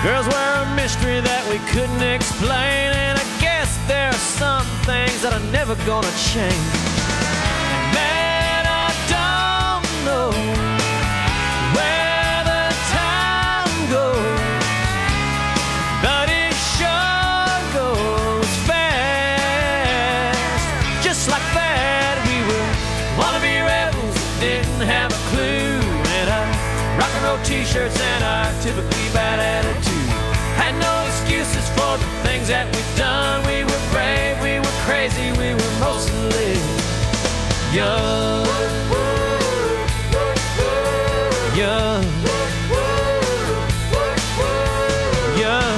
Girls were a mystery that we couldn't explain, and I guess there are some things that are never gonna change. And man, I don't know where the time goes, but it sure goes fast. Just like that, we were wannabe rebels, didn't have a clue, and our rock and roll t-shirts and our typically bad attitude. Had no excuses for the things that we've done. We were brave, we were crazy, we were mostly young. Young. Young.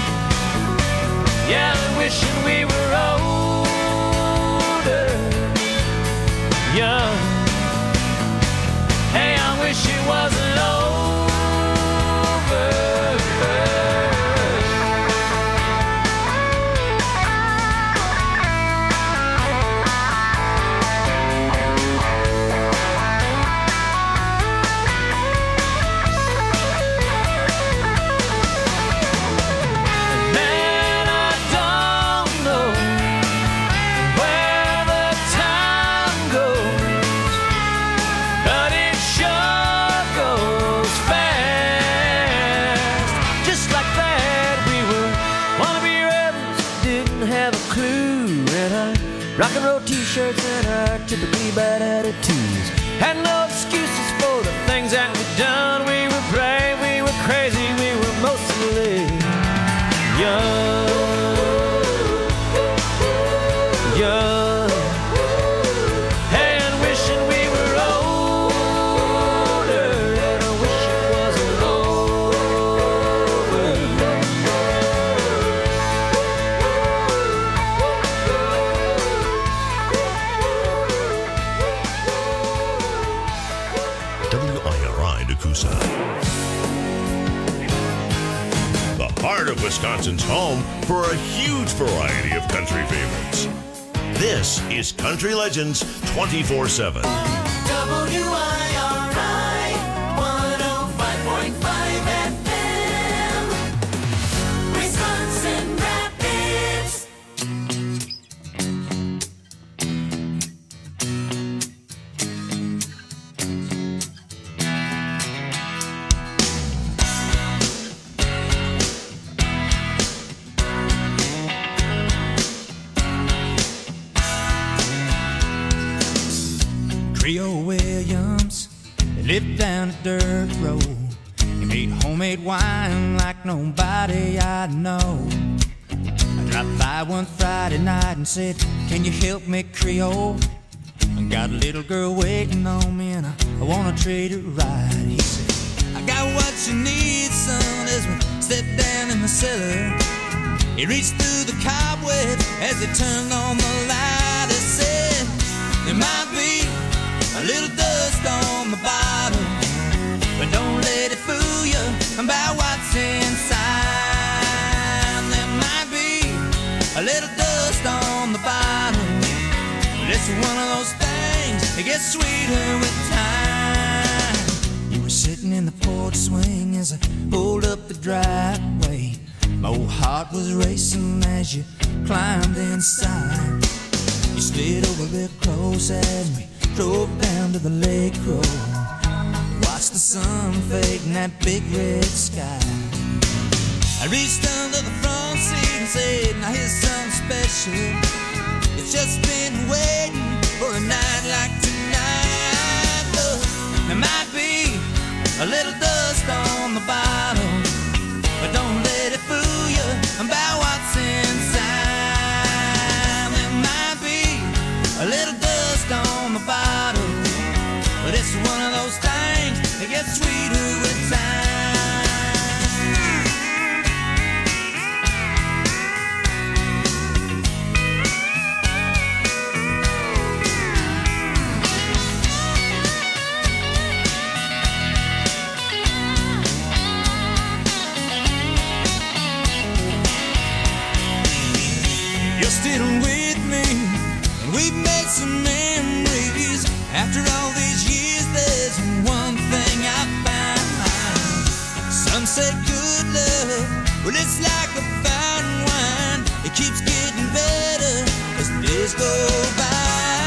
Yeah, I'm wishing we were older. Young. Hey, I wish it wasn't over. Rock and roll t-shirts and our typically bad attitudes. Had no excuses for the things that we'd done. We were brave, we were crazy, we were mostly young. Young. Hey, and wishing we were older, and I wish it wasn't over. WIRI Nakusa. The heart of Wisconsin's home for a huge variety of country favorites. This is Country Legends 24/7. WIRI 105.5 FM, Wisconsin Rapids. Creole Williams, they lived down a dirt road. He made homemade wine like nobody I know. I dropped by one Friday night and said, "Can you help me, Creole? I got a little girl waiting on me and I wanna treat her right." He said, "I got what you need, son," as we stepped down in the cellar. He reached through the cobweb as he turned on the light. He said, "There might be a little dust on the bottom, but don't let it fool you about what's inside. There might be a little dust on the bottom, but it's one of those things that gets sweeter with time." You were sitting in the porch swing as I pulled up the driveway. My old heart was racing as you climbed inside. You slid over there close as we drove down to the lake road. Watched the sun fade in that big red sky. I reached under the front seat and said, "Now here's something special. It's just been waiting for a night like tonight. Look, there might be a little dust on the bottom, but don't let it fool you about what's inside. There might be a little dust on the bottom, but it's one of those things that gets sweeter with time." You're still with me, and we've made some memories. After all these years, there's one thing I found. Some say good love Well, it's like a fine wine, it keeps getting better as the days go by.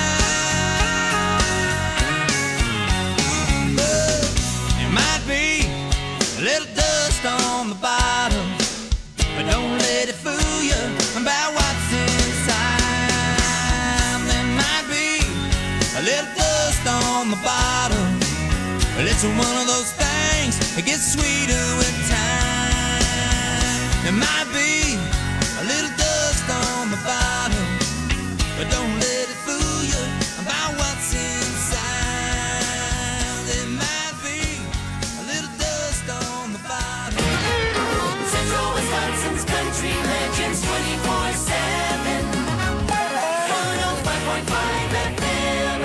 But it might be a little dust on the bottom, but don't let it fool you about what's inside. There might be a little dust on the bottom, but it's one of those things that gets sweeter with time. There might be a little dust on the bottom, but don't let it fool you about what's inside. There might be a little dust on the bottom. Central Wisconsin's Country Legends 24/7. 105.5 FM.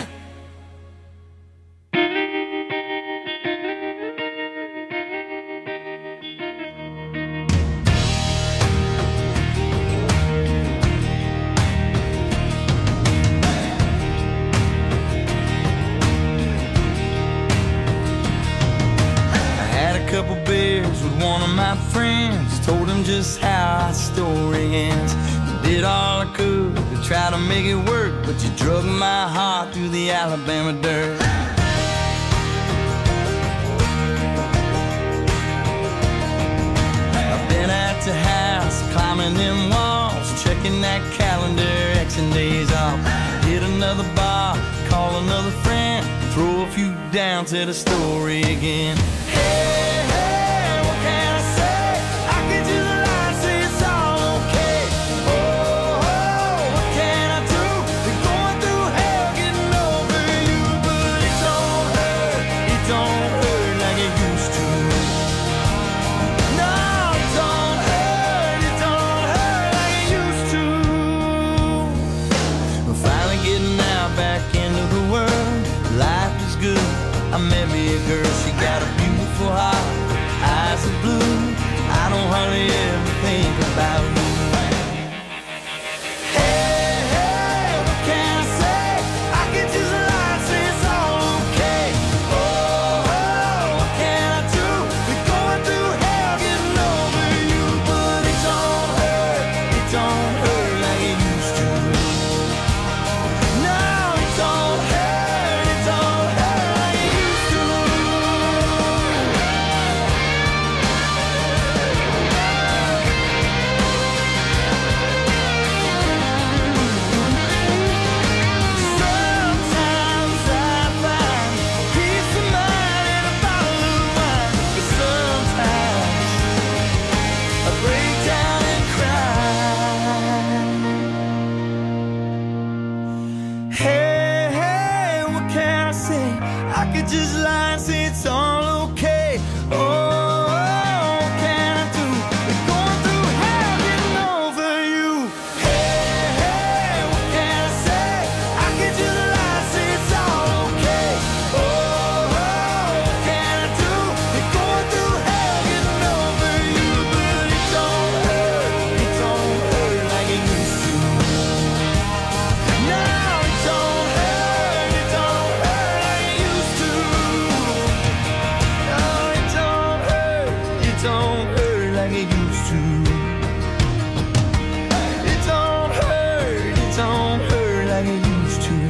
Couple beers with one of my friends, told him just how our story ends. Did all I could to try to make it work, but you drug my heart through the Alabama dirt. I've been at the house, climbing them walls, checking that calendar, Xing days off. Hit another bar, call another friend, throw a few down to the story again. Hey, what can I say? I can just lie and say it's all okay. Oh, what can I do? Been going through hell getting over you, but it don't hurt like it used to. No, it don't hurt like it used to. We're finally getting out back into the world. Life is good. I met me a girl, she got a beautiful heart, eyes are blue. I don't hardly ever think about you. Hey, what can I say? I can just lie and say it's all okay. Oh, what can I do? Been going through hell getting over you, but it don't hurt like it used to. No, it don't hurt like it used to. Sometimes I find peace of mind in a bottle of wine, but sometimes I break down and cry. Hey, what can I say? I could just lie and say it's all okay. Oh, what can I do? Been going through hell getting over you. Hey, what can I say? I could just lie and say it's all okay. Oh, what can I do? Been going through hell getting over you, but it don't hurt like it used to. No, it don't hurt like it used to. No, it don't hurt like it used to. It don't hurt like it used to.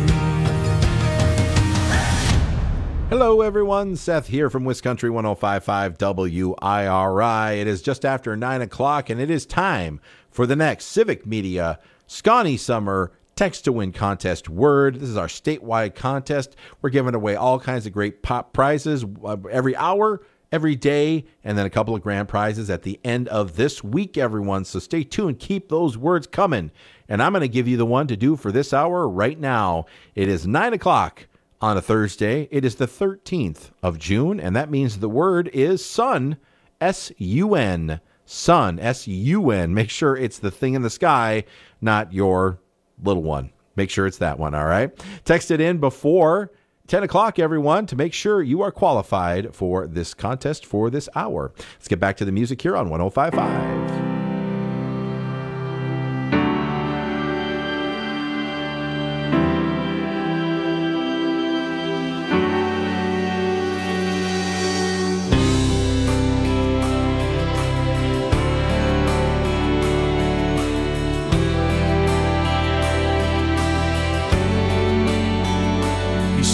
Hello, everyone. Seth here from Wiscountry 105.5 WIRI. It is just after 9 o'clock, and it is time for the next Civic Media Scotty Summer Text to Win contest word. This is our statewide contest. We're giving away all kinds of great pop prizes every hour, every day, and then a couple of grand prizes at the end of this week, everyone. So stay tuned. Keep those words coming. And I'm going to give you the one to do for this hour right now. It is 9 o'clock on a Thursday. It is the 13th of June, and that means the word is sun, S-U-N. Sun, S-U-N. Make sure it's the thing in the sky, not your little one. Make sure it's that one, all right? Text it in before 10 o'clock, everyone, to make sure you are qualified for this contest for this hour. Let's get back to the music here on 105.5.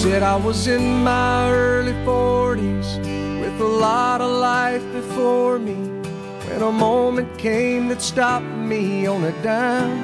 Said I was in my early 40s with a lot of life before me, when a moment came that stopped me on a dime.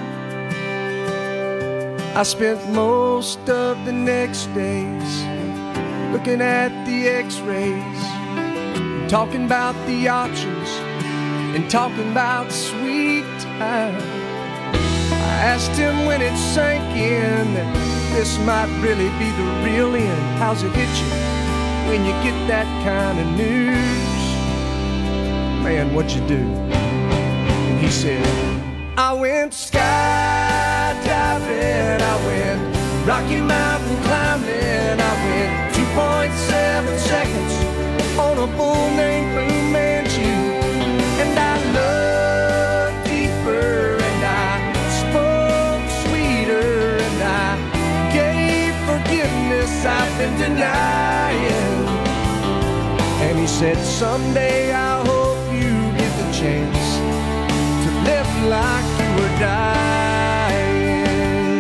I spent most of the next days looking at the x-rays, talking about the options and talking about sweet time. I asked him when it sank in that this might really be the real end. How's it hit you when you get that kind of news? Man, what'd you do? And he said, I went skydiving, I went Rocky Mountain climbing, I went 2.7 seconds on a bull named Fu Manchu. And I looked deeper and I spoke sweeter and I gave forgiveness I've been denying. And he said, someday I hope you get the chance to live like you were dying.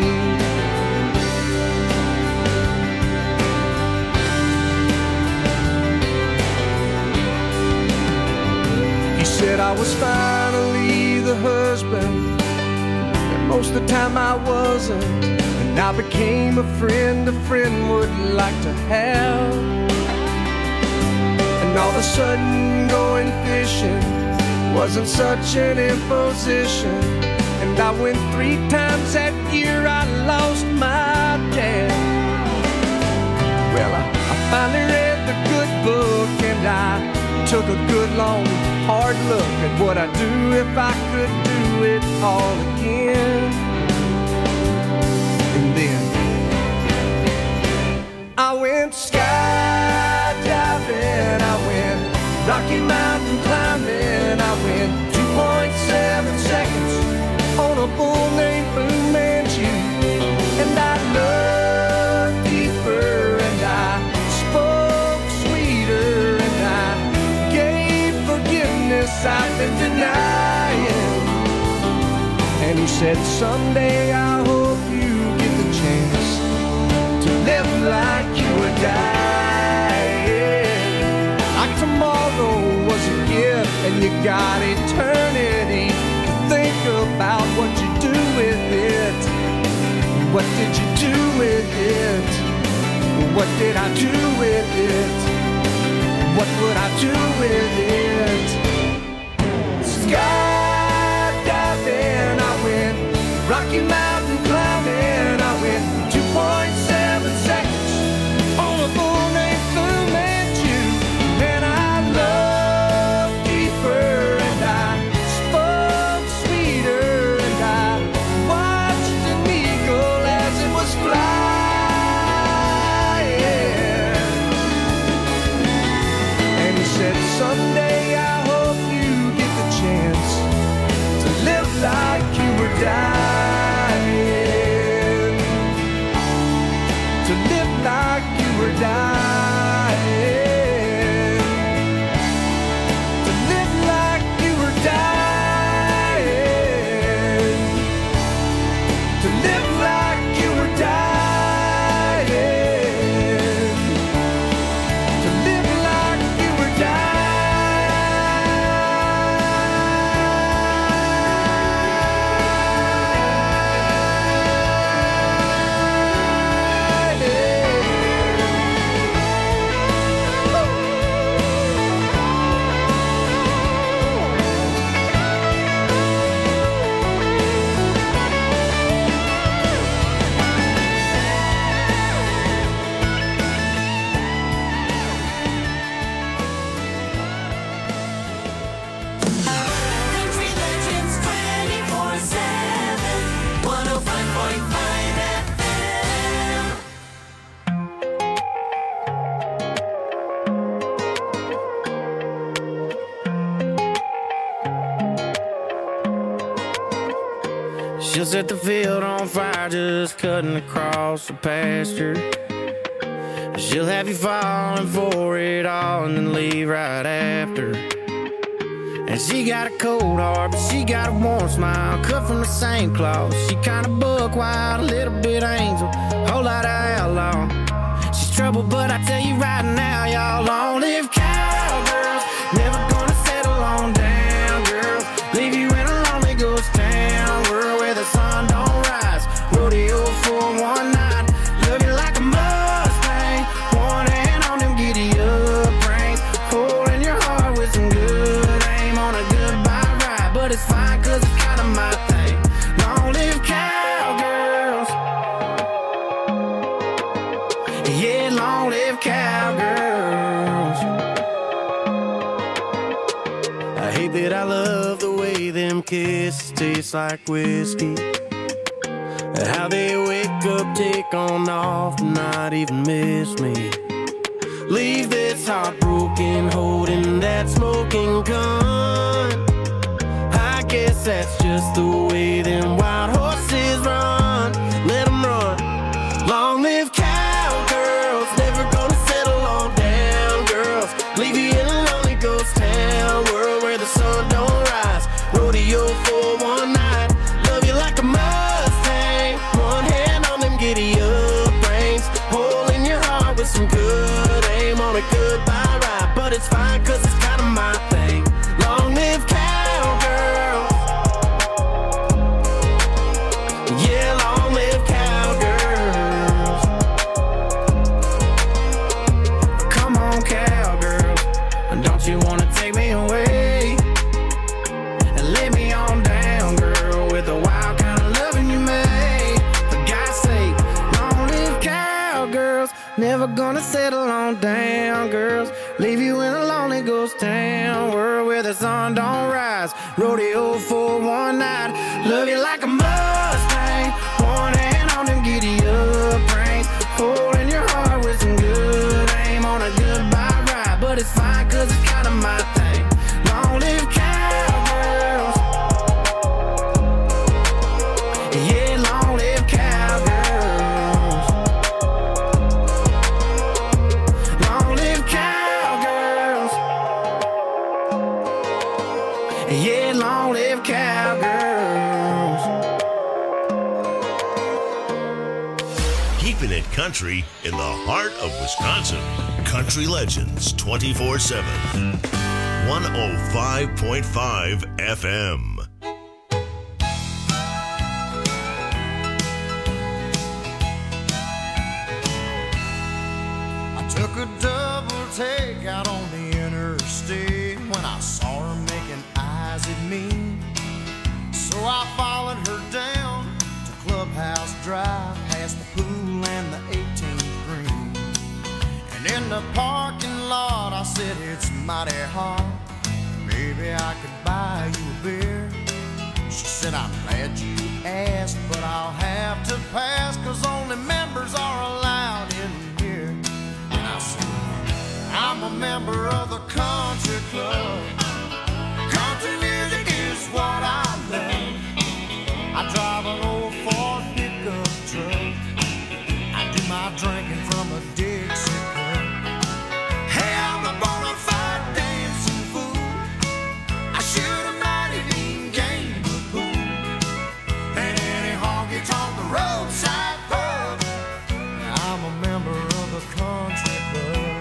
He said I was finally the husband, and most of the time I wasn't. And I became a friend would like to have. And all of a sudden going fishing wasn't such an imposition. And I went 3 times that year, I lost my dad. Well, I finally read the good book and I took a good long hard look at what I'd do if I could do it all again. And then I went skydiving, I went Rocky Mountain climbing, I went 2.7 seconds on a bull named Fu Manchu. And I looked deeper and I spoke sweeter and I gave forgiveness I've been denying. And he said, someday I hope you get the chance to live like you were dying. Like tomorrow was a gift and you got eternity to think about what you do with it. What did you do with it? What did I do with it? What would I do with it? Skydiving, I went Rocky Mountain climbing, I went 2.7 seconds on a bull named Fu Manchu. And I looked deeper and I spoke sweeter and I watched an eagle as it was flying. And he said, someday I hope you get the chance to live like you were dying. To live like you were dying. To live like you were dying. To live like you were dying. To live like you were Country Legends 24/7, 105.5 FM. She'll set the field on fire just cutting across the pasture. She'll have you falling for it all and then leave right after. And she got a cold heart, but she got a warm smile, cut from the same cloth. She kinda buck wild, a little bit angel, whole lot of outlaw. She's trouble, but I tell you right now, y'all, long live cowgirls. Never gonna settle on down, girls. Leave you in a lonely ghost town, world where the sun don't rise. Rodeo 419, love you like a Mustang. One hand on them giddy up reins, holding your heart with some good aim on a goodbye ride. But it's fine, cause it's kinda my thing. Long live cowgirls. Yeah, long live cowgirls. I hate that I love the way them kisses taste like whiskey. How they wake up, take on off, not even miss me. Leave this heartbroken, holding that smoking gun. I guess that's just the way them wild horses run. Let them run. Long live cowgirls, never gonna settle on down, girls. Leave you in a lonely ghost town, world where the sun don't rise. Rodeo 419, love you like a Mustang. One hand on them giddy up reins, holding your heart with some good aim on a goodbye ride. But it's fine, cause it's kinda my thing. Long live cowgirls. Yeah, long live cowgirls. Come on, cowgirls, don't you wanna take me away and lay me on down, girl, with the wild kind of loving you made. For God's sake, long live cowgirls. Never gonna settle on down, girls. Leave you in a lonely ghost town, world where the sun don't rise. Rodeo 419, love you like a Mustang. One hand on them giddy up reins, holding your heart with some good aim on a goodbye ride. But it's fine, cause it's kinda my thing. Long live cowgirls. Yeah, long live cowgirls. Long live cowgirls. Yeah, long live cowgirls. Keeping it country in the heart of Wisconsin. Country Legends 24/7. 105.5 FM. I took a double take out on the interstate when I saw her making eyes at me. So I followed her down to Clubhouse Drive, past the pool and the 18th green. And in the parking lot I said, it's mighty hot, maybe I could buy you a beer. She said, I'm glad you asked, but I'll have to pass, cause only members are allowed in here. And I said, I'm a member of the country club. Country music is what I love. I drive an old Ford pickup truck. I do my drinking from a Dixie cup. Hey, I'm a bona fide dancing fool. I shoot a mighty mean game of pool. And any honky tonk the roadside pub. I'm a member of the country club.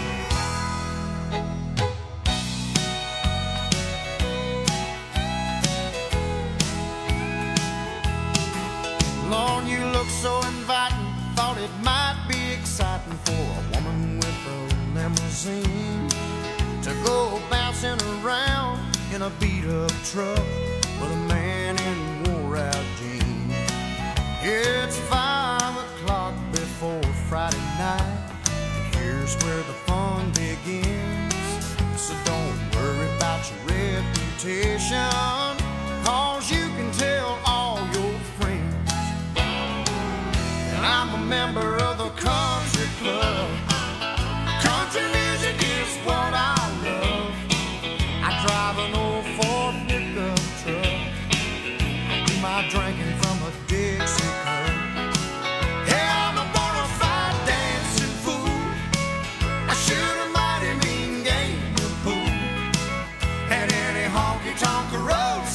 Lord, you look so inviting. Thought it might be exciting for a woman with a limousine to go bouncing around in a beat-up truck with a man in wore-out jeans. It's 5 o'clock before Friday night, and here's where the fun begins. So don't worry about your reputation, cause you can tell all your friends. And I'm a member of the country club. Country music is what I love. I drive an old Ford pickup truck. I do my drinking from a Dixie cup. Hey, I'm a bona fide dancing fool. I shoot a mighty mean game of pool. At any honky tonk roadside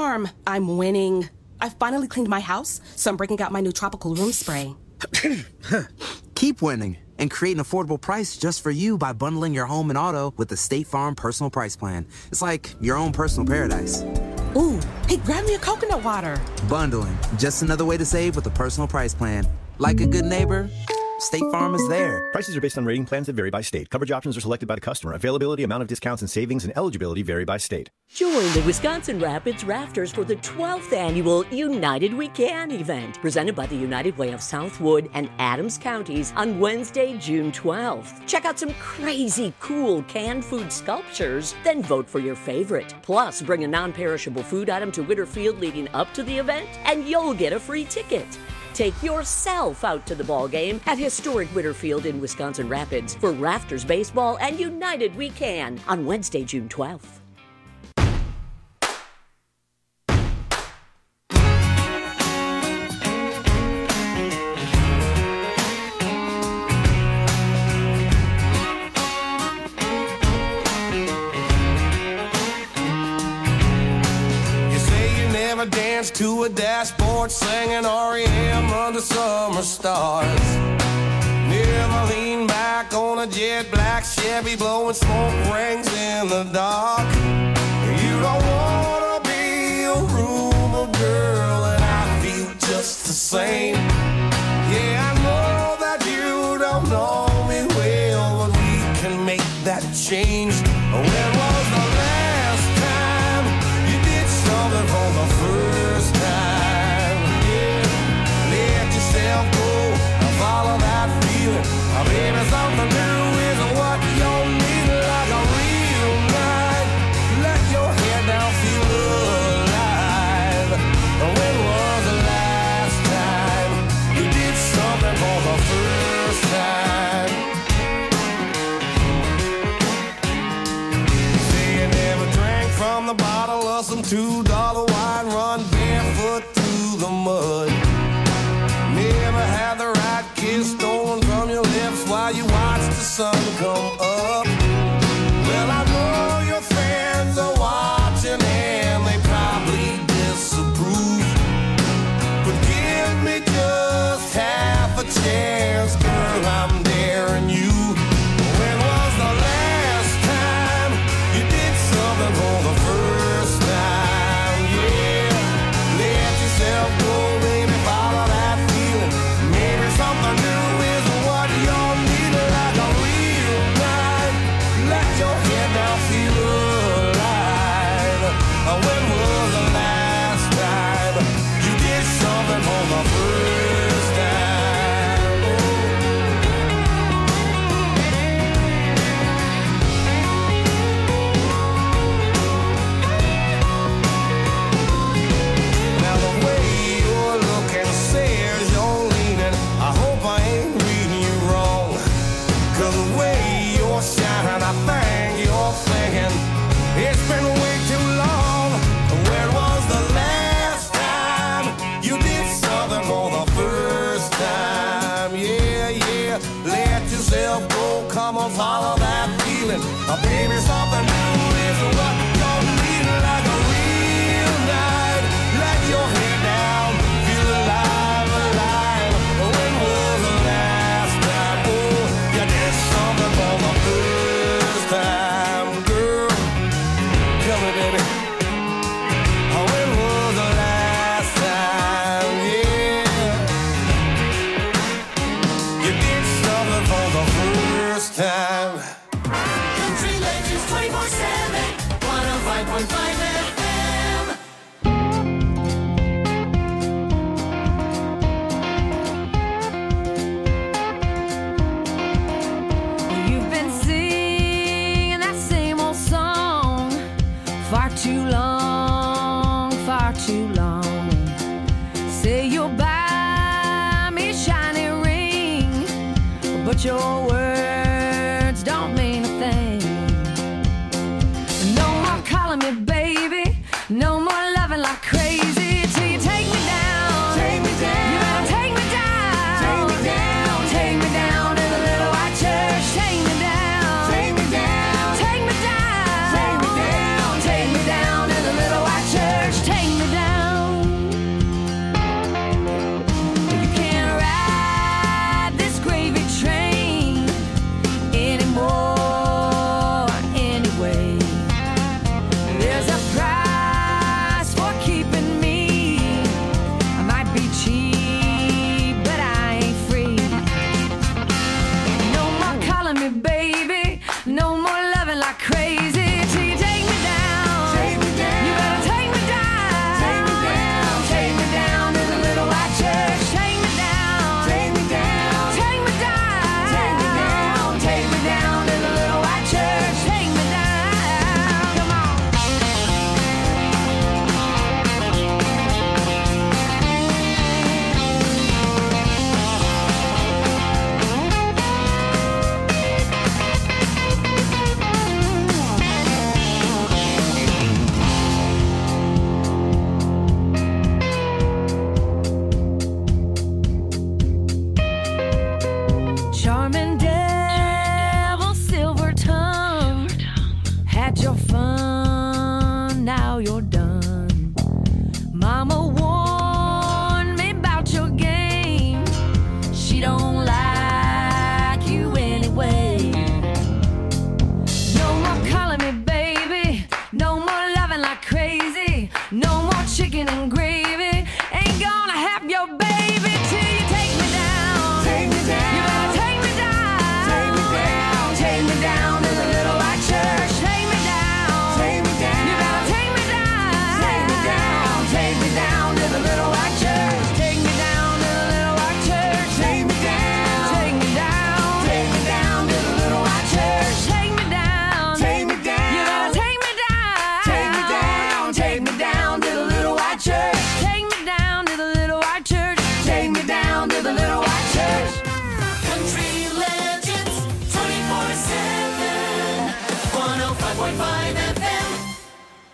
Farm. I'm winning. I finally cleaned my house, so I'm breaking out my new tropical room spray. Keep winning and create an affordable price just for you by bundling your home and auto with the State Farm Personal Price Plan. It's like your own personal paradise. Ooh, hey, grab me a coconut water. Bundling, just another way to save with a personal price plan. Like a good neighbor, State Farm is there. Prices are based on rating plans that vary by state. Coverage options are selected by the customer. Availability, amount of discounts and savings, and eligibility vary by state. Join the Wisconsin Rapids Rafters for the 12th annual United We Can event, presented by the United Way of Southwood and Adams Counties on Wednesday, June 12th. Check out some crazy cool canned food sculptures, then vote for your favorite. Plus, bring a non-perishable food item to Whitterfield leading up to the event, and you'll get a free ticket. Take yourself out to the ball game at historic Whitterfield in Wisconsin Rapids for Rafters Baseball and United We Can on Wednesday, June 12th. Dance to a dashboard, singing REM under summer stars. Never lean back on a jet black Chevy, blowing smoke rings in the dark. You don't wanna be a rumor girl, and I feel just the same. Yeah, I know that you don't know me well, but we can make that change. When was the last time you did something for the first time? Yeah, let yourself go and follow that feeling. Maybe something new is what you need, like a real night. Let your head down, feel alive. When was the last time you did something for the first time? Say you never drank from the bottle of some $2 wine, run barefoot through the mud. Never had the right kiss stolen from your lips while you watch the sun come up. Well, I know your friends are watching and they probably disapprove, but give me just half a chance, girl, I'm daring you. When was the last time you did something for the first time? Yeah, let yourself go, baby, follow that feeling. Maybe something new is what you'll need, like a real night. Let your head down, feel alive. When was the last time you did something for the first time? Now the way you're looking says you're leaning. I hope I ain't reading you wrong, 'cause the way you're shining, I think you're thinking it's been way too long. When was the last time you did something for the first time? Yeah, yeah, let yourself go, come on, follow that feeling. Baby, something new is what you're needing, like a real night. Let your head down, feel alive, alive. When was the last time, oh, you did something for the first time, girl? Tell me, baby. When was the last time, yeah, you did something for the first time? Country Legends 24/7, 105.5 FM. You've been singing that same old song far too long, far too long. Say you'll buy me a shiny ring, but your words don't mean a thing. No more calling me baby, no more loving like crazy till you take me down. Take me down. You better take me down. Take me down. Take me down to the little white church. Take me down. Take me down. Take me down. Take me down. Take me down to the little white church. Take me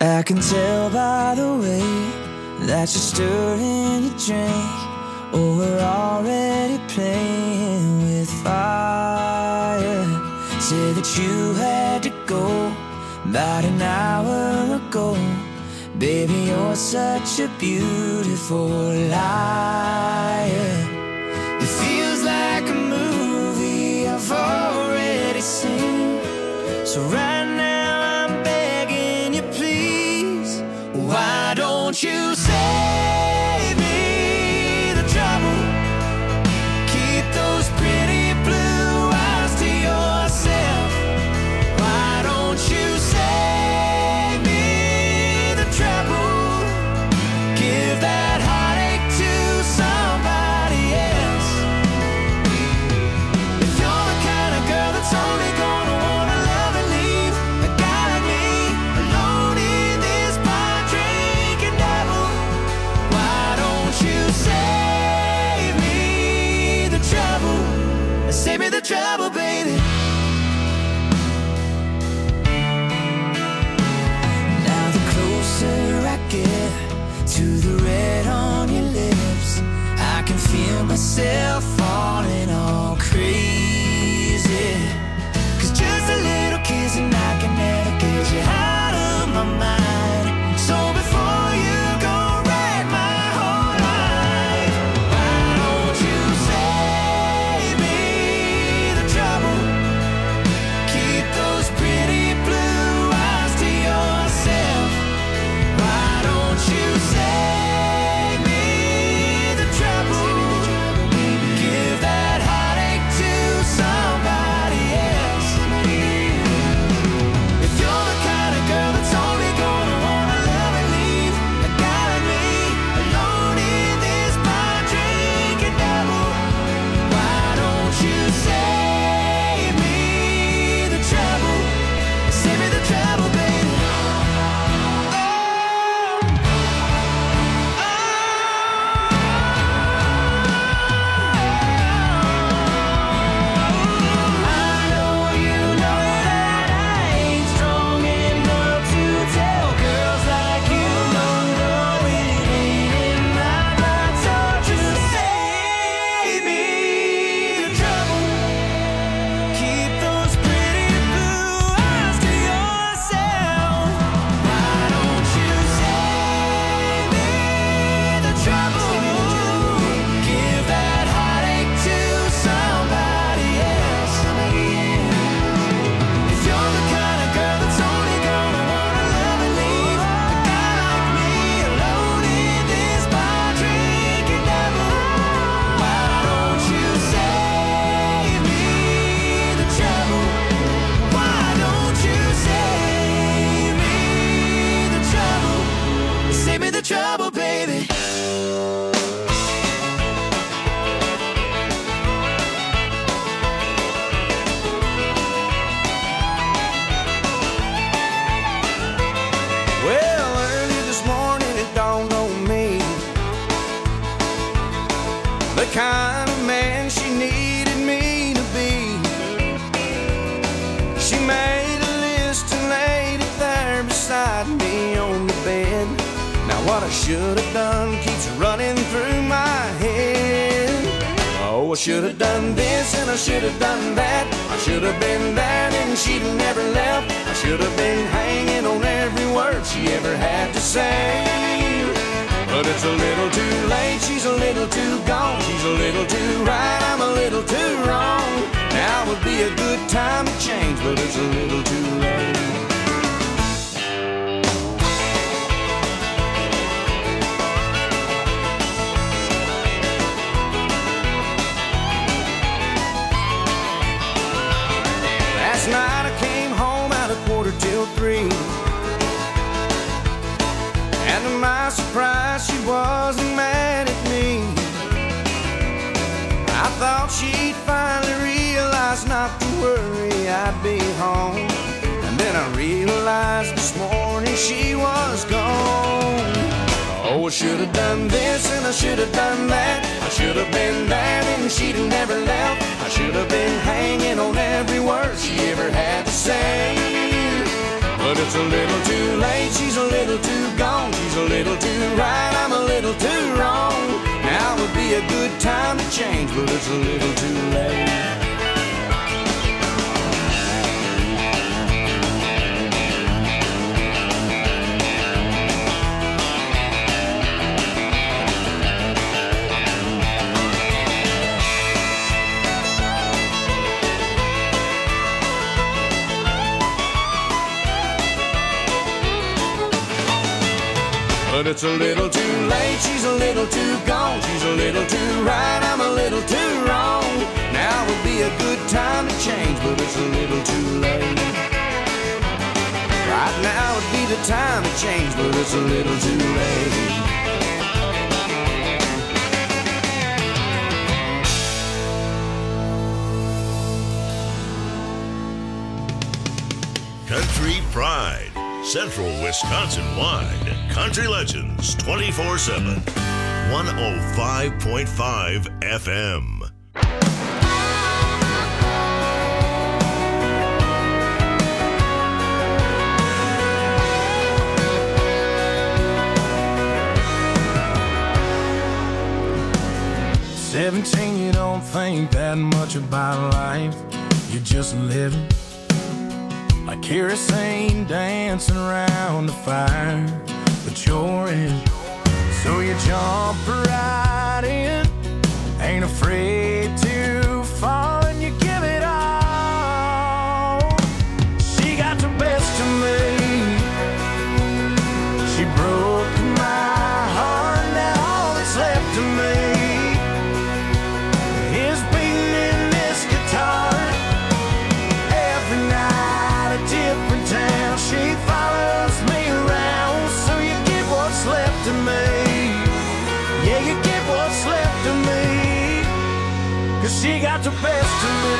I can tell by the way that you're stirring your drink. Oh, we're already playing with fire. Say that you had to go about an hour ago. Baby, you're such a beautiful liar. It feels like a movie I've already seen. So right now I'm begging you, please, why don't you save me the trouble? Keep those pretty blue eyes to yourself. Why don't you save me the trouble? Give that heartache to somebody else. If you're the kind of girl that's only gonna wanna love and leave a guy like me alone in this bar drinking devil, why don't you save me the trouble? Save me the trouble, baby. Now the closer I get to the red on your lips, I can feel myself falling all crazy. 'Cause just a little kiss and I can never get you out of my mind. So before you go wreck my whole life, why don't you save me the trouble? Keep those pretty blue eyes to yourself. Why don't you save me the trouble? Give that heartache to somebody else. If you're the kind of girl that's only gonna wanna love and leave a guy like me alone in this bar drinking devil, why don't you save me the trouble? Save me the trouble, baby. I know you know that I ain't strong enough to tell girls like you no, it ain't in my blood. So just save me the trouble. Keep those pretty blue eyes to yourself. Why don't you save me the trouble? Give that heartache to somebody else. If you're the kind of girl that's only gonna wanna love and leave a guy like me alone in this bar drinking devil, why don't you save me the trouble? Why don't you save me the trouble? Save me the trouble, baby. Well, early this morning it dawned on me the kind of man she needed me to be. She made a list and laid it there beside me on the bed. Now what I should have done keeps running through my head. Oh, I should have done this and I should have done that. I should have been there and she'd have never left. I should have been hanging on every word she ever had to say. But it's a little too late, she's a little too gone. She's a little too right, I'm a little too wrong. Now would be a good time to change, but it's a little too late. Last night I came home at 2:45. And to my surprise, she wasn't mad at me. I thought she'd finally realize not to worry, I'd be home. And then I realized this morning she was gone. Oh, I should have done this and I should have done that. I should have been there and she'd have never left. I should have been hanging on every word she ever had to say. But it's a little too late, she's a little too right, I'm a little too wrong. Now would be a good time to change, but it's a little too late. But it's a little too late, she's a little too gone. She's a little too right, I'm a little too wrong. Now would be a good time to change, but it's a little too late. Right now would be the time to change, but it's a little too late. Country Pride, Central Wisconsin-wide. Country Legends 24/7. 105.5 FM. "17, you don't think that much about life. You're just living like kerosene dancing around the fire. But you're in, so you jump right in. Ain't afraid to fall and you give it all. She got the best of me. She broke my heart, now all that's left of me is beating in this guitar. Every night a different town. She follows me around, so you get what's left of me. Yeah, you get what's left of me, 'cause she got the best of me.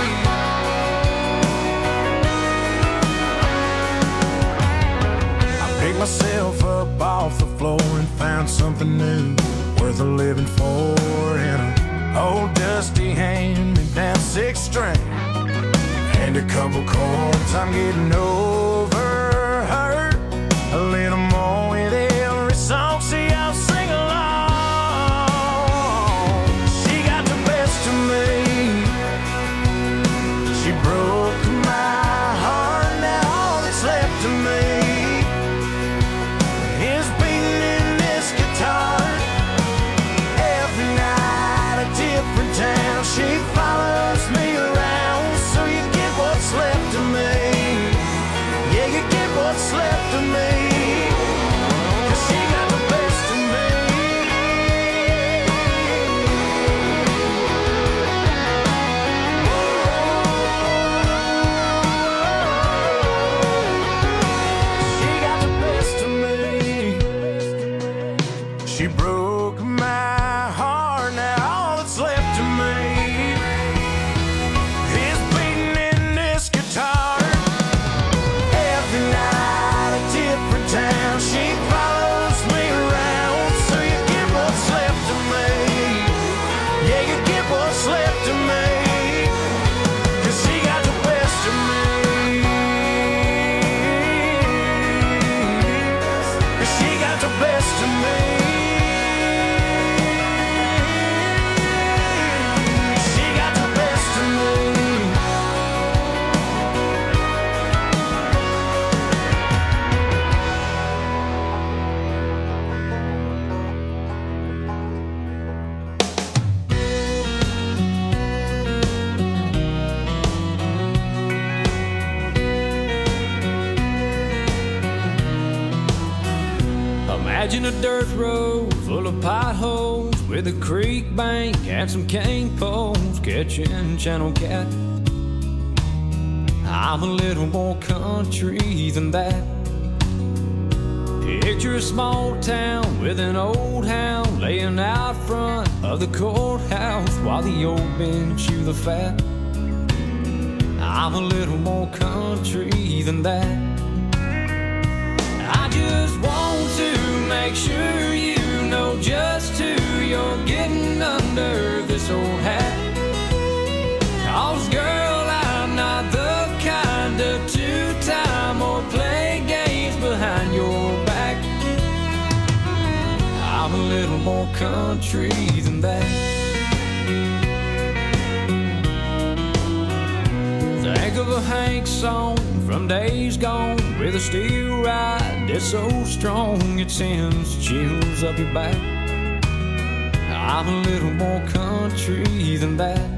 I picked myself up off the floor and found something new worth living for. And an old dusty hand-me-down 6-string and a couple chords. I'm getting over her a little more with every song. See, I'll sing along. She got the best of me. She broke my heart, now all that's left of me is beating in this guitar. Every night a different town. She follows me around, so you get what's left of me. Yeah, you get what's left of me, 'cause she got the best of me. She got the best of me. She broke my heart, now all that's left of me is beating in this guitar. Every night a different town. She follows me around, so you get what's left of me. Yeah, you get what's left of me, 'cause she got the best of me. 'Cause she got the best of me. She got the best of me. Imagine a dirt road full of potholes with a creek bank and some cane poles catching channel cat. I'm a little more country than that. Picture a small town with an old hound laying out front of the courthouse while the old men chew the fat. I'm a little more country than that. I just want to make sure you know just who you're getting under this old hat. 'Cause girl, I'm not the kind of two-time or play games behind your back. country than that. Think of a Hank song from days gone with a steel ride that's so strong it sends chills up your back. I'm a little more country than that.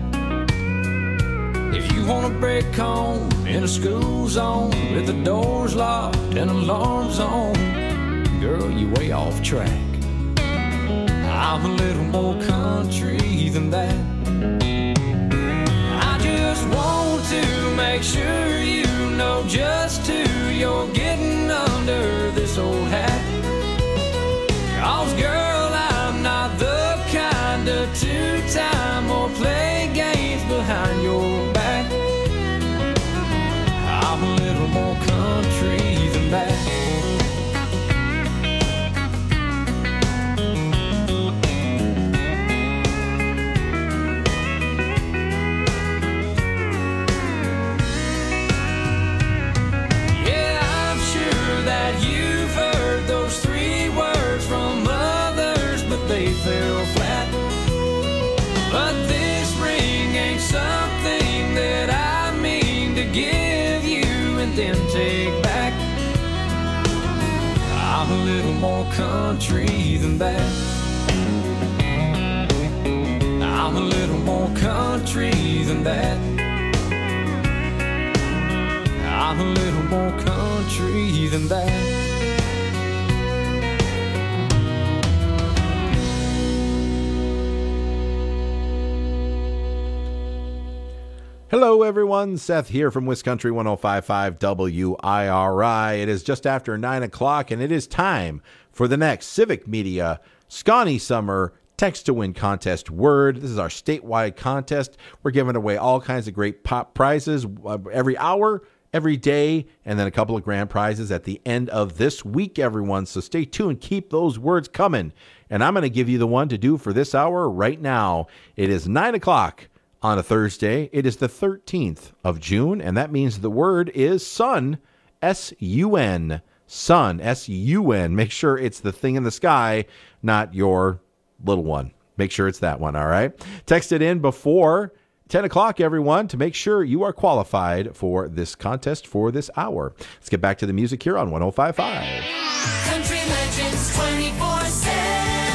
If you wanna break home in a school zone with the doors locked and alarms on, girl, you way off track. I'm a little more country than that. I just want to make sure you know just who you're getting under this old hat. 'Cause girl, I'm not the kind of two-time or play games behind your back. I'm a little more country than that. Fell flat, but this ring ain't something that I mean to give you and then take back. I'm a little more country than that. I'm a little more country than that. I'm a little more country than that. Hello, everyone. Seth here from Wisconsin 105.5 WIRI. It is just after 9 o'clock, and it is time for the next Civic Media Scotty Summer Text to Win contest word. This is our statewide contest. We're giving away all kinds of great pop prizes every hour, every day, and then a couple of grand prizes at the end of this week, everyone. So stay tuned. Keep those words coming. And I'm going to give you the one to do for this hour right now. It is 9 o'clock. On a Thursday. It is the 13th of June, and that means the word is sun, S-U-N, sun, S-U-N. Make sure it's the thing in the sky, not your little one. Make sure it's that one, all right? Text it in before 10 o'clock, everyone, to make sure you are qualified for this contest for this hour. Let's get back to the music here on 105.5. Country Legends 24/7.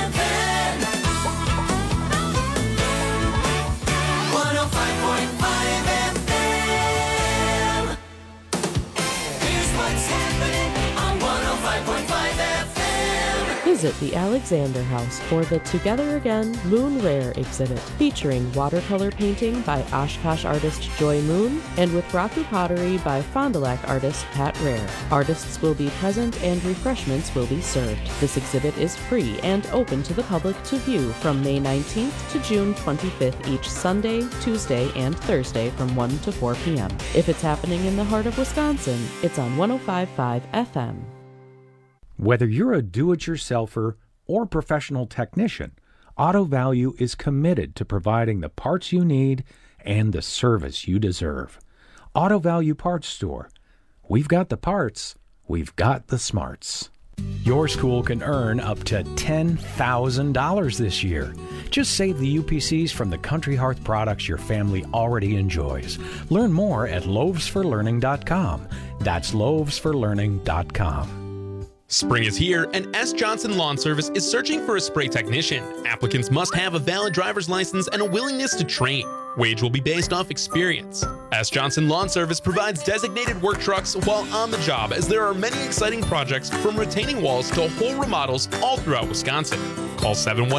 105.5 FM. Here's what's happening on 105.5 FM. Visit the Alexander House for the Together Again Moon Rare exhibit, featuring watercolor painting by Oshkosh artist Joy Moon and with Raku pottery by Fond du Lac artist Pat Rare. Artists will be present and refreshments will be served. This exhibit is free and open to the public to view from May 19th to June 25th each Sunday, Tuesday, and Thursday from 1 to 4 p.m. If it's happening in the heart of Wisconsin, it's on 105.5 FM. Whether you're a do-it-yourselfer or professional technician, Auto Value is committed to providing the parts you need and the service you deserve. Auto Value Parts Store. We've got the parts, we've got the smarts. Your school can earn up to $10,000 this year. Just save the UPCs from the Country Hearth products your family already enjoys. Learn more at loavesforlearning.com. That's loavesforlearning.com. Spring is here, and S. Johnson Lawn Service is searching for a spray technician. Applicants must have a valid driver's license and a willingness to train. Wage will be based off experience. S. Johnson Lawn Service provides designated work trucks while on the job, as there are many exciting projects from retaining walls to whole remodels all throughout Wisconsin. Call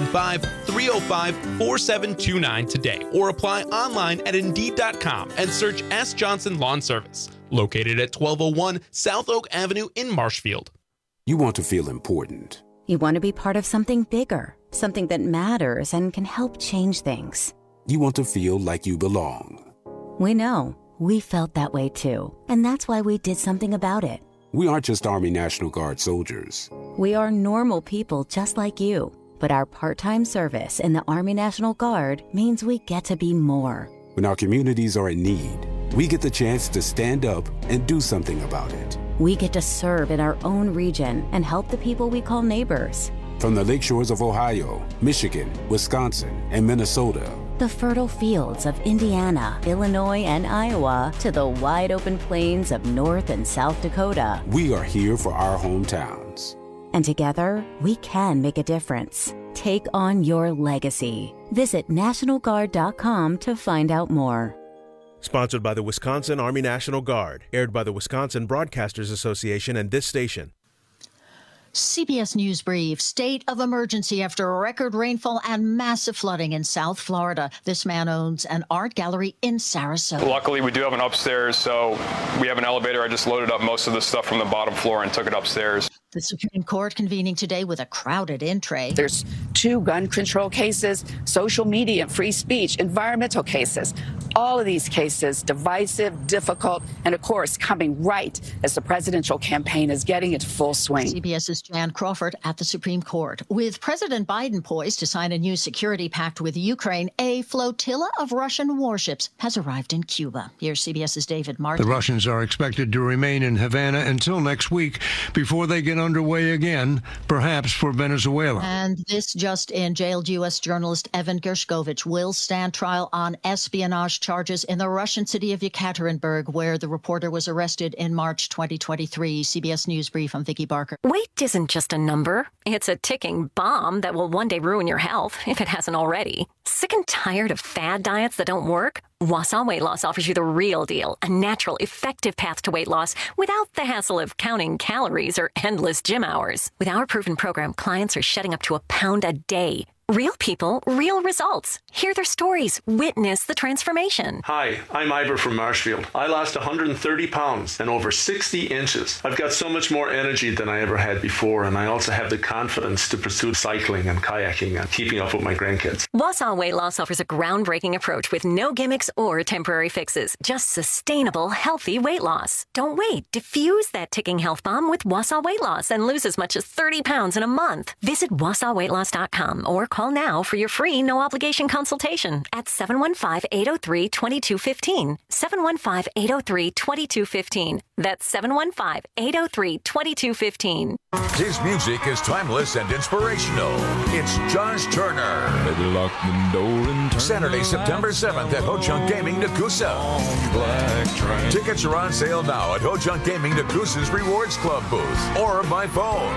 715-305-4729 today or apply online at Indeed.com and search S. Johnson Lawn Service, located at 1201 South Oak Avenue in Marshfield. You want to feel important. You want to be part of something bigger, something that matters and can help change things. You want to feel like you belong. We know. We felt that way too. And that's why we did something about it. We aren't just Army National Guard soldiers. We are normal people just like you. But our part-time service in the Army National Guard means we get to be more. When our communities are in need, we get the chance to stand up and do something about it. We get to serve in our own region and help the people we call neighbors. From the lake shores of Ohio, Michigan, Wisconsin, and Minnesota. The fertile fields of Indiana, Illinois, and Iowa to the wide open plains of North and South Dakota. We are here for our hometowns. And together, we can make a difference. Take on your legacy. Visit NationalGuard.com to find out more. Sponsored by the Wisconsin Army National Guard. Aired by the Wisconsin Broadcasters Association and this station. CBS News Brief. State of emergency after record rainfall and massive flooding in South Florida. This man owns an art gallery in Sarasota. Luckily, we do have an upstairs, so we have an elevator. I just loaded up most of the stuff from the bottom floor and took it upstairs. The Supreme Court convening today with a crowded in-tray. There's 2 gun control cases, social media and free speech, environmental cases. All of these cases divisive, difficult, and of course coming right as the presidential campaign is getting into full swing. CBS's Jan Crawford at the Supreme Court. With President Biden poised to sign a new security pact with Ukraine, a flotilla of Russian warships has arrived in Cuba. Here's CBS's David Martin. The Russians are expected to remain in Havana until next week before they get underway again, perhaps for Venezuela. And this just in, jailed U.S. journalist Evan Gershkovich will stand trial on espionage charges in the Russian city of Yekaterinburg, where the reporter was arrested in March 2023. CBS News Brief, I'm Vicki Barker. Weight isn't just a number. It's a ticking bomb that will one day ruin your health, if it hasn't already. Sick and tired of fad diets that don't work? Wausau Weight Loss offers you the real deal, a natural, effective path to weight loss without the hassle of counting calories or endless gym hours. With our proven program, clients are shedding up to 1 pound a day. Real people, real results. Hear their stories. Witness the transformation. Hi, I'm Ivor from Marshfield. I lost 130 pounds and over 60 inches. I've got so much more energy than I ever had before, and I also have the confidence to pursue cycling and kayaking and keeping up with my grandkids. Wausau Weight Loss offers a groundbreaking approach with no gimmicks or temporary fixes, just sustainable, healthy weight loss. Don't wait. Diffuse that ticking health bomb with Wausau Weight Loss and lose as much as 30 pounds in a month. Visit WausauWeightLoss.com or call now for your free no-obligation consultation at 715-803-2215. 715-803-2215. That's 715-803-2215. His music is timeless and inspirational. It's Josh Turner. Maybe lock the door and turn Saturday, September 7th at Ho Chunk Gaming, Nakusa. Tickets are on sale now at Ho Chunk Gaming, Nakusa's Rewards Club booth or by phone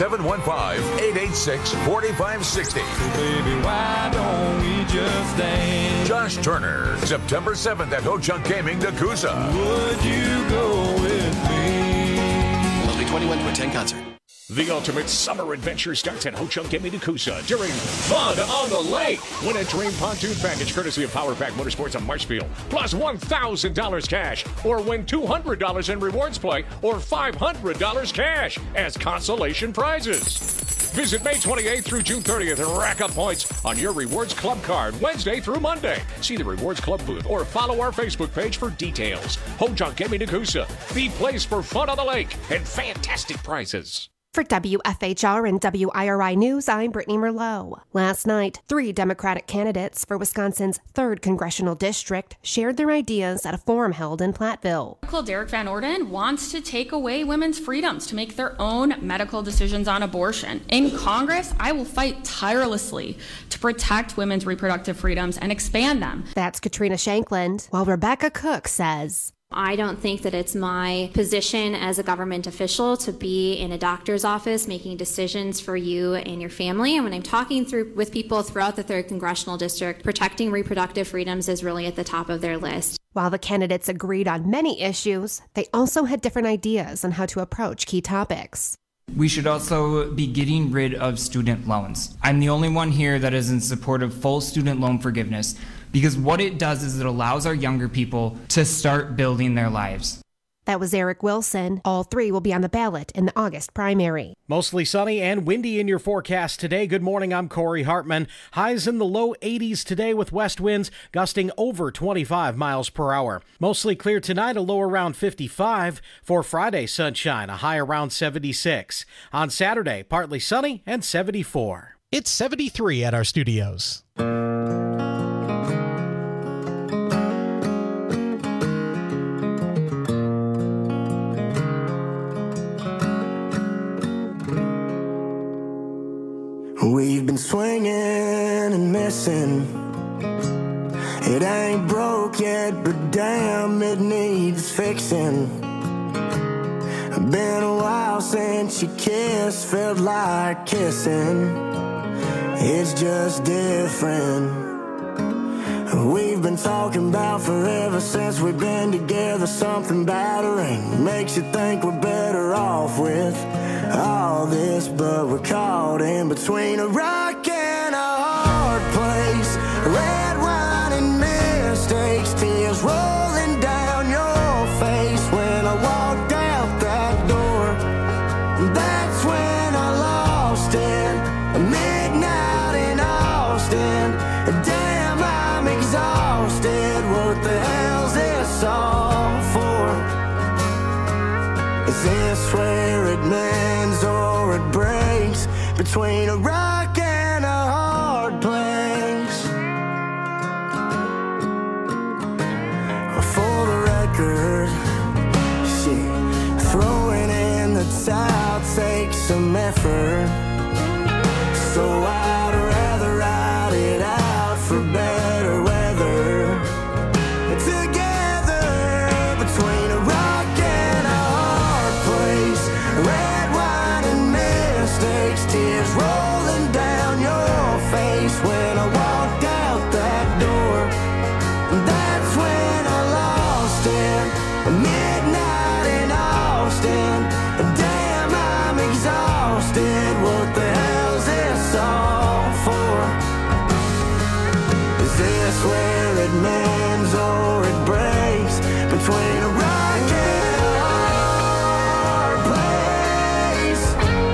715-886-4560. Baby, why don't we just dance? Josh Turner, September 7th at Ho Chunk Gaming, Nakusa. Would you go with me? Only 21 to attend concert. The ultimate summer adventure starts at Ho Chunk Gaming Nakusa during Fun on the Lake. Win a dream pontoon package courtesy of Power Pack Motorsports on Marshfield, plus $1,000 cash, or win $200 in rewards play, or $500 cash as consolation prizes. Visit May 28th through June 30th and rack up points on your Rewards Club card Wednesday through Monday. See the Rewards Club booth or follow our Facebook page for details. Ho Chunk Gaming Nakusa, the place for fun on the lake and fantastic prizes. For WFHR and WIRI News, I'm Brittany Merlot. Last night, 3 Democratic candidates for Wisconsin's 3rd Congressional District shared their ideas at a forum held in Platteville. Derek Van Orden wants to take away women's freedoms to make their own medical decisions on abortion. In Congress, I will fight tirelessly to protect women's reproductive freedoms and expand them. That's Katrina Shankland, while Rebecca Cook says, I don't think that it's my position as a government official to be in a doctor's office making decisions for you and your family. And when I'm talking with people throughout the 3rd Congressional District, protecting reproductive freedoms is really at the top of their list. While the candidates agreed on many issues, they also had different ideas on how to approach key topics. We should also be getting rid of student loans. I'm the only one here that is in support of full student loan forgiveness, because what it does is it allows our younger people to start building their lives. That was Eric Wilson. All 3 will be on the ballot in the August primary. Mostly sunny and windy in your forecast today. Good morning, I'm Corey Hartman. Highs in the low 80s today with west winds gusting over 25 miles per hour. Mostly clear tonight, a low around 55. For Friday, sunshine, a high around 76. On Saturday, partly sunny and 74. It's 73 at our studios. missing. It ain't broke yet, but damn, it needs fixing. Been a while since you kissed, felt like kissing. It's just different. We've been talking about forever since we've been together. Something battering makes you think we're better off with all this, but we're caught in between a rock and a hard place. Red wine and mistakes, tears rolling down your face. When I walked out that door, that's when I lost it. Midnight in Austin, damn, I'm exhausted. What the hell's this all for? Is this where it mends or it breaks? Between a rock and a hard place. For the record, shit, throwing in the towel takes some effort. So I'd rather ride it out for better weather. Together between a rock and a hard place. Red wine and mistakes, tears rolling down your face. When I walked out that door, that's when I lost it. Midnight in Austin, damn, I'm exhausted. What the hell's this all for? Is this where it mends or it breaks? Between a rock and a hard place.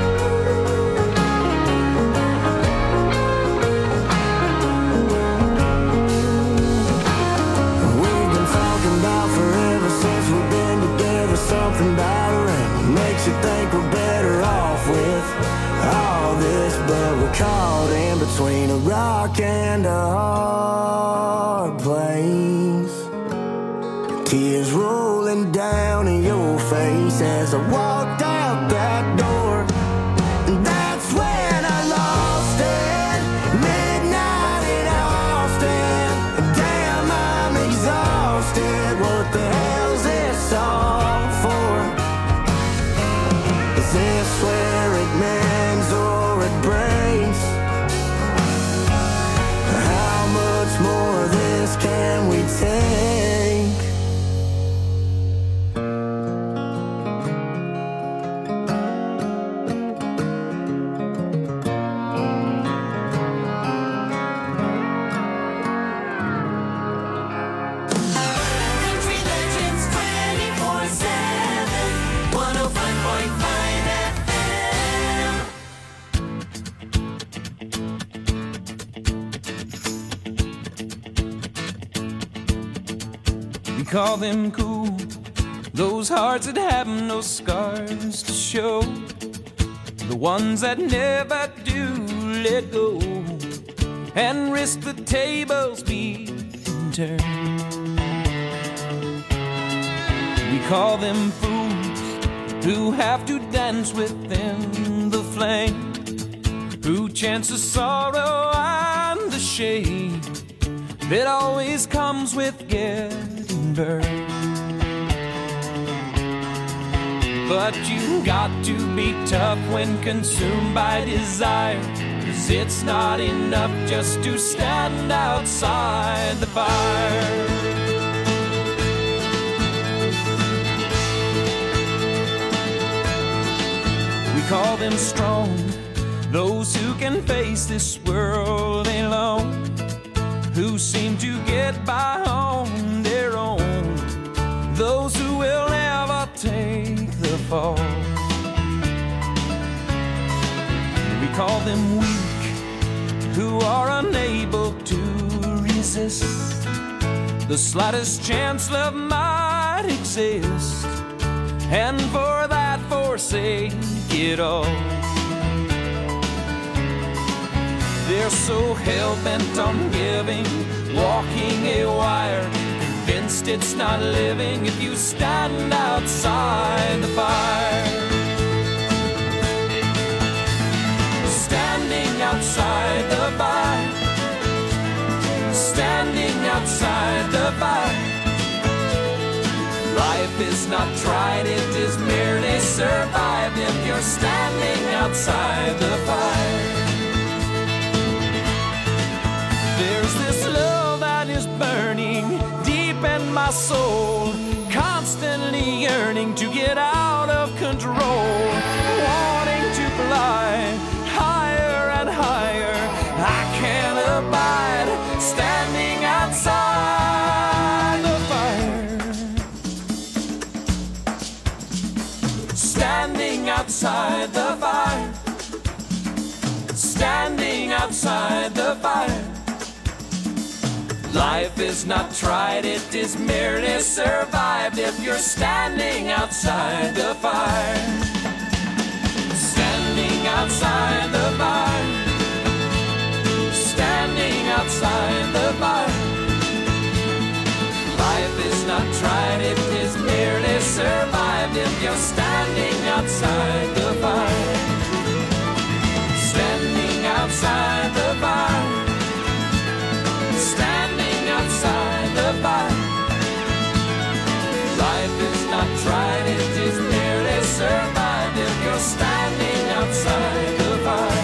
We've been talking about forever since we've been together. Something battering makes you think we're better off with all this, but we're caught in between a rock and a hard place. Tears rolling down in your face as I walked out that door. And that's when I lost it. Midnight in Austin. Damn, I'm exhausted. What the hell's this all for? Is this where it mends or it breaks? How much more of this can we take? Country legends 24/7, 105.5 FM. We call them cool, those hearts that have no scars to show, the ones that never do let go and risk the tables being turned. We call them fools who have to dance within the flame, who chance the sorrow and the shame that always comes with getting burned. But you got to be tough when consumed by desire, 'cause it's not enough just to stand outside the fire. We call them strong, those who can face this world alone, who seem to get by on their own, those who will never take the fall. We call them weak, who are unable to resist the slightest chance love might exist, and for that forsake it all. They're so hell-bent on giving, walking a wire, convinced it's not living if you stand outside the fire. Standing outside the fire, is not tried, it is merely survived if you're standing outside the fire. There's this love that is burning deep in my soul, constantly yearning to get out of control, wanting to fly higher and higher. I can't abide standing outside the fire. Standing outside the fire. Standing outside the fire. Life is not tried, it is merely survived if you're standing outside the fire. Standing outside the fire. Standing outside the fire. Life is not tried, it is merely survived if you're standing outside the fire. Standing outside the fire. Standing outside the fire. Life is not tried, it is merely survived if you're standing outside the fire.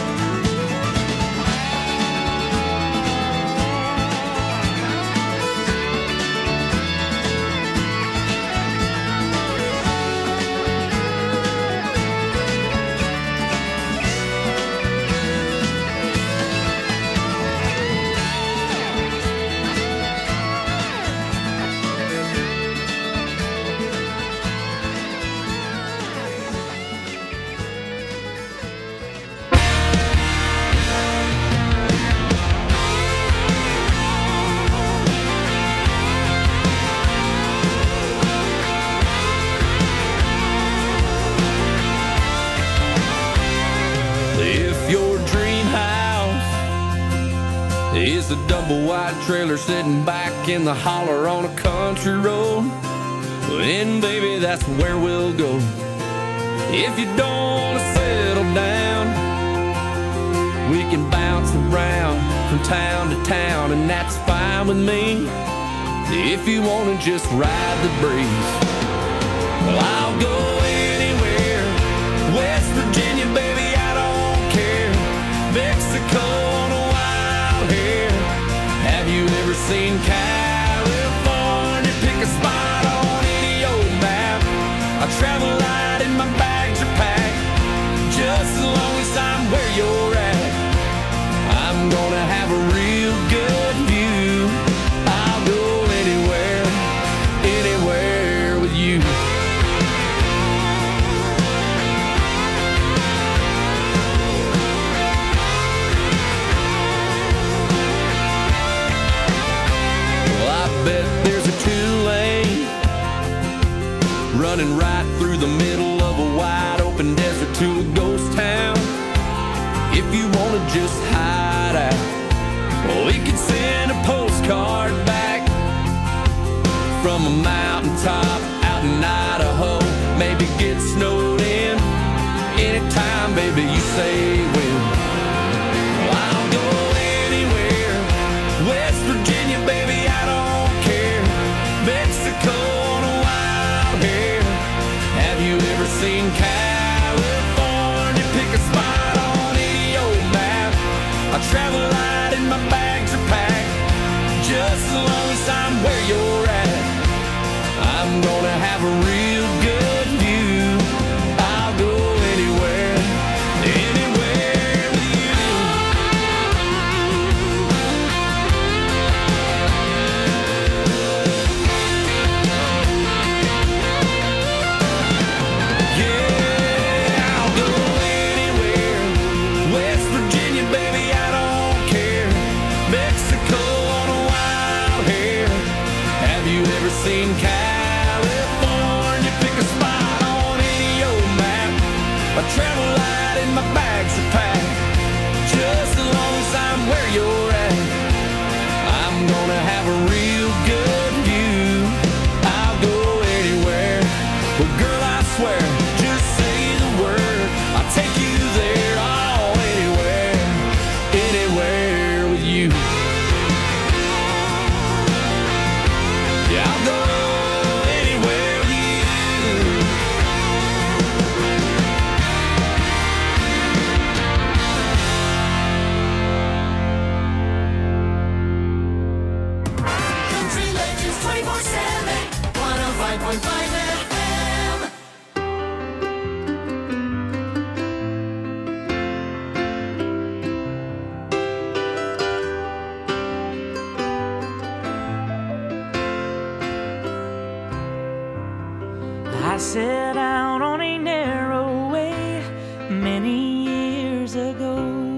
Is a double wide trailer sitting back in the holler on a country road? Then baby, that's where we'll go. If you don't want to settle down, we can bounce around from town to town, and that's fine with me. If you want to just ride the breeze, well, I'll go anywhere. West Virginia, baby, I don't care. Mexico on a wild hair. Have you ever seen California? Pick a spot on any old map. I travel light and my bags are packed. Just as long as I'm where you're at, I'm gonna have a real good view. I'll go anywhere, anywhere with you. Well, I bet there's a 2-lane running right through the middle of a wide open desert to a ghost town. If you wanna just hide out, well, we could send a postcard back from a mountaintop out in Idaho. Maybe get snowed in anytime, baby, you say when. Well, I'll go anywhere. West Virginia, baby, I don't care. Mexico on a wild hair. Have you ever seen California? Pick a spot on any old map. I travel light and my bags are packed. Just as long as I'm where you're at, I'm gonna have a real good view. I'll go anywhere, anywhere with you. Yeah, I'll go anywhere. West Virginia, baby, I don't care. FM. I set out on a narrow way many years ago,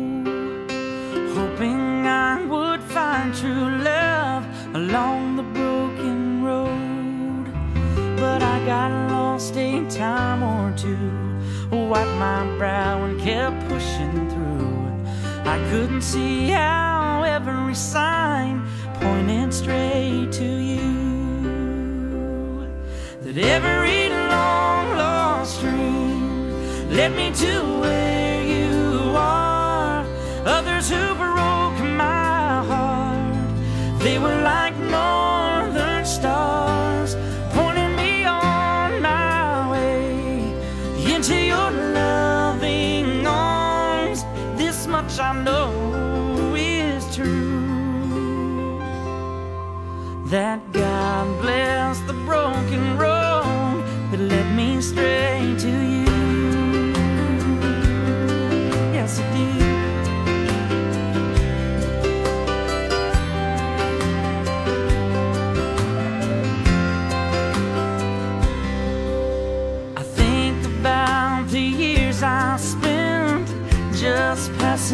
hoping I would find true love along the broken road. But I got lost a time or two, wiped my brow and kept pushing through. I couldn't see how every sign pointed straight to you, that every long lost dream led me to where you are. Others who broke my heart, they were like northern stars, pointing me on my way into your loving arms. This much I know is true, that God bless the broken road that led me straight to you. Yes, it did. I think about the years I spent just passing